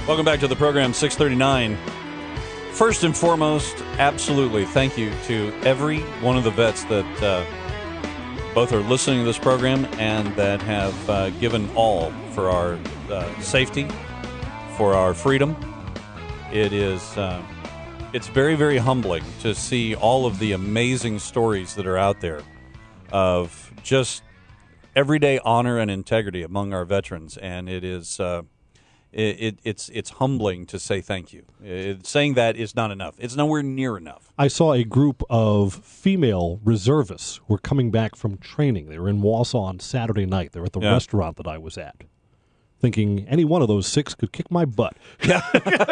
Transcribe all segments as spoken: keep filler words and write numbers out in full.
Welcome back to the program, six thirty-nine. First and foremost, absolutely, thank you to every one of the vets that uh, both are listening to this program and that have uh, given all for our uh, safety, for our freedom. It is, uh, it's very, very humbling to see all of the amazing stories that are out there of just everyday honor and integrity among our veterans, and it is... Uh, It, it, it's it's humbling to say thank you. It, saying that is not enough. It's nowhere near enough. I saw a group of female reservists who were coming back from training. They were in Wausau on Saturday night. They were at the Yeah. restaurant that I was at, thinking any one of those six could kick my butt. Yeah.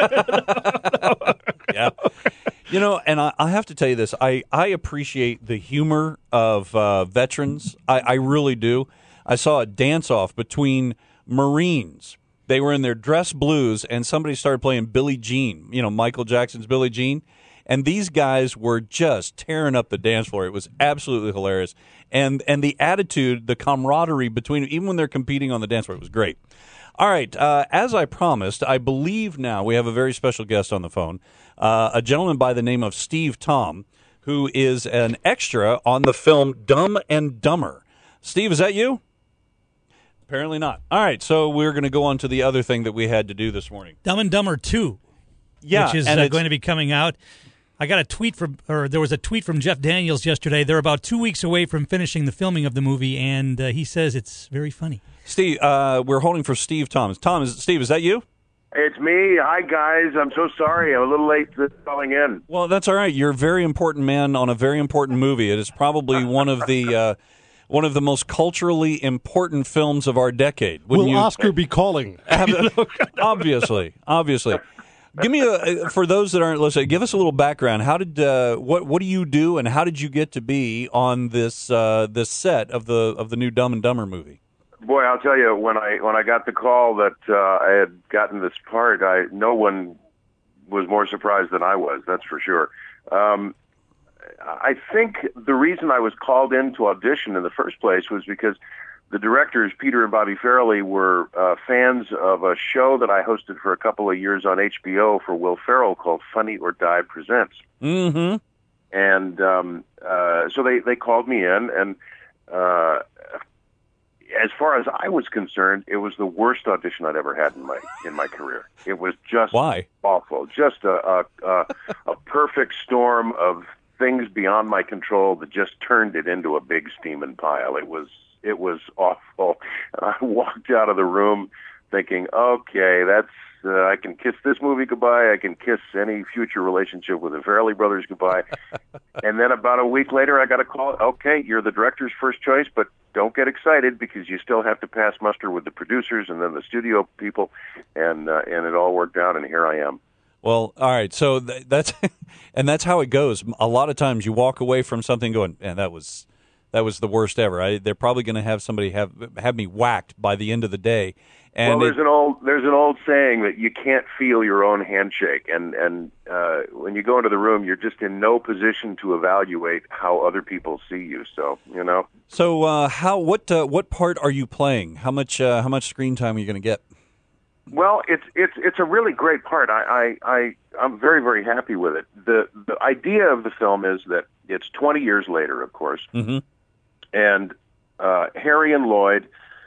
yeah. You know, and I, I have to tell you this. I, I appreciate the humor of uh, veterans. I, I really do. I saw a dance-off between Marines. They were in their dress blues, and somebody started playing Billie Jean, you know, Michael Jackson's Billie Jean. And these guys were just tearing up the dance floor. It was absolutely hilarious. And and the attitude, the camaraderie between them, even when they're competing on the dance floor, it was great. All right, uh, as I promised, I believe now we have a very special guest on the phone, uh, a gentleman by the name of Steve Tom, who is an extra on the film Dumb and Dumber. Steve, is that you? Apparently not. All right, so we're going to go on to the other thing that we had to do this morning. Dumb and Dumber two, yeah, which is and uh, it's- going to be coming out. I got a tweet from, or there was a tweet from Jeff Daniels yesterday. They're about two weeks away from finishing the filming of the movie, and uh, he says it's very funny. Steve, uh, we're holding for Steve Thomas. Tom, is Steve, is that you? It's me. Hi, guys. I'm so sorry. I'm a little late to calling in. Well, that's all right. You're a very important man on a very important movie. It is probably one of the uh, one of the most culturally important films of our decade. Will you? Oscar be calling? obviously, obviously. Give me a for those that aren't listening. Give us a little background. How did uh, what what do you do, and how did you get to be on this uh, this set of the of the new Dumb and Dumber movie? Boy, I'll tell you, when I when I got the call that uh, I had gotten this part, I no one was more surprised than I was. That's for sure. Um, I think the reason I was called in to audition in the first place was because the directors, Peter and Bobby Farrelly, were uh, fans of a show that I hosted for a couple of years on H B O for Will Ferrell called Funny or Die Presents. Mm-hmm. And um, uh, so they, they called me in, and uh, as far as I was concerned, it was the worst audition I'd ever had in my in my career. It was just Why? awful, just a a, a a perfect storm of things beyond my control that just turned it into a big steaming pile. It was it was awful. And I walked out of the room thinking, okay, that's uh, I can kiss this movie goodbye. I can kiss any future relationship with the Farrelly brothers goodbye. And then about a week later, I got a call. Okay, you're the director's first choice, but don't get excited because you still have to pass muster with the producers and then the studio people. And uh, and it all worked out, and here I am. Well, all right. So th- that's and that's how it goes. A lot of times you walk away from something going, man, that was that was the worst ever. I, they're probably going to have somebody have have me whacked by the end of the day. And well, there's it, an old there's an old saying that you can't feel your own handshake, and and uh, when you go into the room, you're just in no position to evaluate how other people see you. So you know. So uh, how what uh, what part are you playing? How much uh, how much screen time are you going to get? Well, it's it's it's a really great part. I, I, I I'm very very happy with it. The the idea of the film is that it's twenty years later, of course, Mm-hmm. and uh, Harry and Lloyd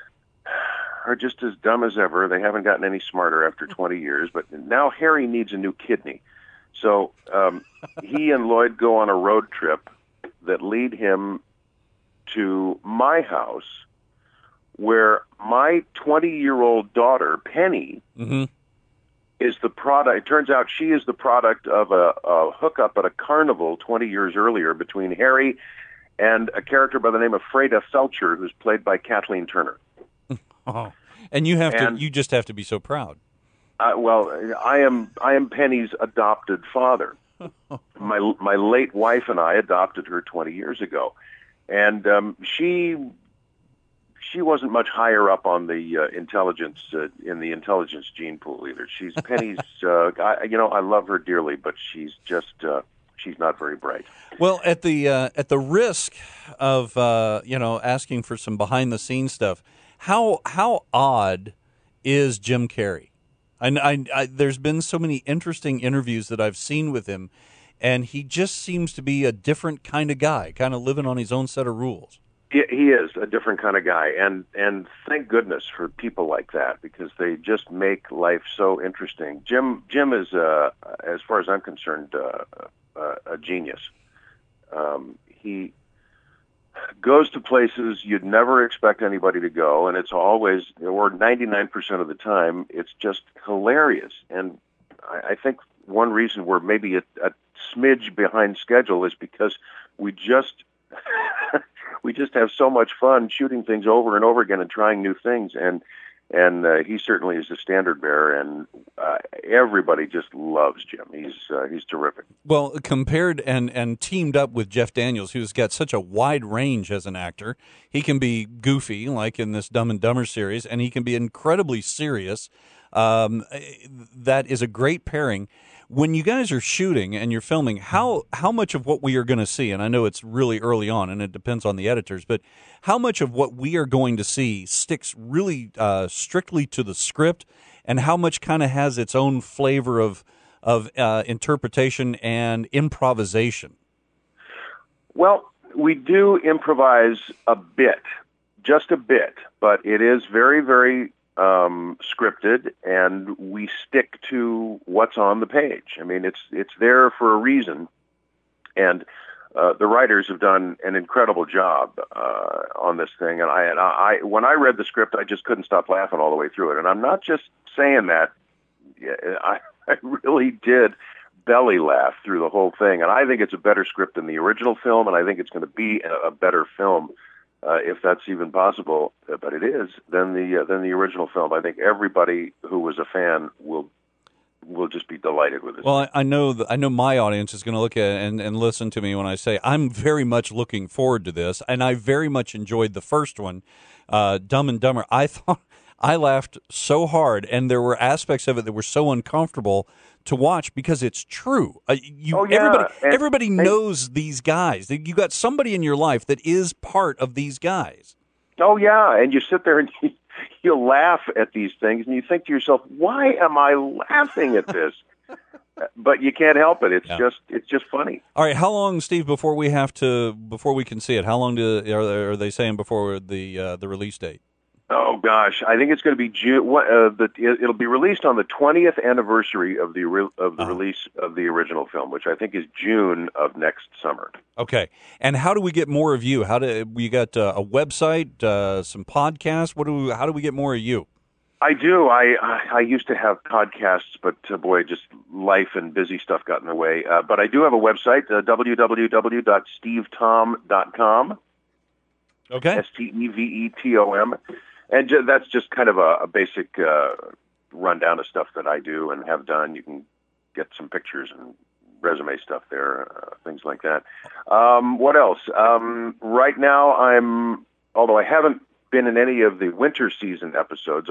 are just as dumb as ever. They haven't gotten any smarter after twenty years, but now Harry needs a new kidney. So um, he and Lloyd go on a road trip that lead him to my house, where my twenty-year-old daughter, Penny, Mm-hmm. is the product. It turns out she is the product of a, a hookup at a carnival twenty years earlier between Harry and a character by the name of Freda Felcher, who's played by Kathleen Turner. Oh. And you have And- to you just have to be so proud. Uh, well, I am I am Penny's adopted father. my my late wife and I adopted her twenty years ago, and um, she she wasn't much higher up on the uh, intelligence uh, in the intelligence gene pool either. She's Penny's. Uh, I, you know, I love her dearly, but she's just uh, she's not very bright. Well, at the uh, at the risk of uh, you know asking for some behind the scenes stuff, how how odd is Jim Carrey? I, I, I, there's been so many interesting interviews that I've seen with him, and he just seems to be a different kind of guy, kind of living on his own set of rules. He, he is a different kind of guy, and and thank goodness for people like that, because they just make life so interesting. Jim Jim is, uh, as far as I'm concerned, uh, uh, a genius. Um, he goes to places you'd never expect anybody to go, and it's always, or ninety-nine percent of the time, it's just hilarious. And I, I think one reason we're maybe a, a smidge behind schedule is because we just we just have so much fun shooting things over and over again and trying new things. And and uh, he certainly is a standard bearer, and uh, everybody just loves Jim. He's uh, he's terrific. Well, compared and, and teamed up with Jeff Daniels, who's got such a wide range as an actor. He can be goofy, like in this Dumb and Dumber series, and he can be incredibly serious. Um, that is a great pairing. When you guys are shooting and you're filming, how how much of what we are going to see, and I know it's really early on and it depends on the editors, but how much of what we are going to see sticks really uh, strictly to the script, and how much kind of has its own flavor of of uh, interpretation and improvisation? Well, we do improvise a bit, just a bit, but it is very, very um, scripted, and we stick to what's on the page. I mean, it's it's there for a reason, and uh, the writers have done an incredible job uh, on this thing. And I, and I, when I read the script, I just couldn't stop laughing all the way through it. And I'm not just saying that; I, I really did belly laugh through the whole thing. And I think it's a better script than the original film, and I think it's going to be a, a better film. Uh, if that's even possible, but it is, than the uh, than the original film. I think everybody who was a fan will will just be delighted with it. Well, I, I know that I know my audience is going to look at it and, and listen to me when I say I'm very much looking forward to this, and I very much enjoyed the first one, uh, Dumb and Dumber. I thought I laughed so hard, and there were aspects of it that were so uncomfortable to watch because it's true. Uh, you, oh, yeah. Everybody, and, everybody and, knows these guys. You got somebody in your life that is part of these guys. Oh yeah, and you sit there and you, you laugh at these things, and you think to yourself, "Why am I laughing at this?" But you can't help it. It's yeah. just it's just funny. All right, how long, Steve, before we have to before we can see it? How long do are, are they saying before the uh, the release date? Oh gosh, I think it's going to be June. Uh, the, it'll be released on the twentieth anniversary of the re, of the uh-huh. release of the original film, which I think is June of next summer. Okay, and how do we get more of you? How do you got uh, a website, uh, some podcasts? What do we, how do we get more of you? I do. I I used to have podcasts, but uh, boy, just life and busy stuff got in the way. Uh, but I do have a website, uh, w w w dot steve tom dot com. Okay. S T E V E T O M. And ju- that's just kind of a, a basic uh, rundown of stuff that I do and have done. You can get some pictures and resume stuff there, uh, things like that. Um, what else? Um, right now, I'm, although I haven't been in any of the winter season episodes,